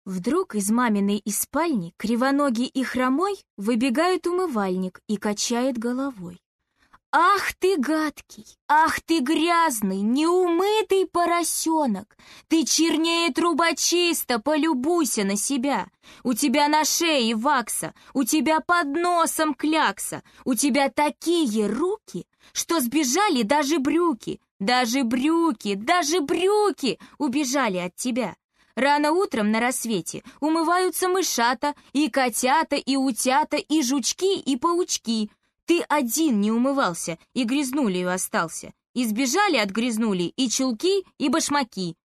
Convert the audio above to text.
Вдруг из маминой из спальни кривоногий и хромой выбегает умывальник и качает головой. «Ах ты гадкий, ах ты грязный, неумытый поросенок! Ты чернее трубочиста, полюбуйся на себя! У тебя на шее вакса, у тебя под носом клякса, у тебя такие руки, что сбежали даже брюки, даже брюки, даже брюки убежали от тебя!» Рано утром на рассвете умываются мышата, и котята, и утята, и жучки, и паучки. Ты один не умывался, и грязнулею остался. И сбежали от грязнули и чулки, и башмаки.